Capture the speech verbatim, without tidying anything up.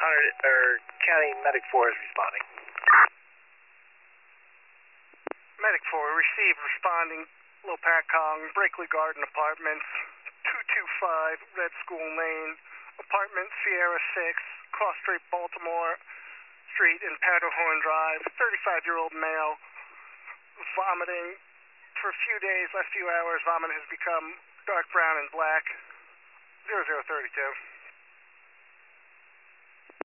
hundred, or County Medic four is responding. Medic four, received, responding, Lopatcong, Brakely Garden Apartments, two two five Red School Lane, Apartment Sierra six, Cross Street, Baltimore Street and Powderhorn Drive, thirty-five-year-old male, vomiting for a few days, last few hours, vomit has become dark brown and black, zero zero thirty-two.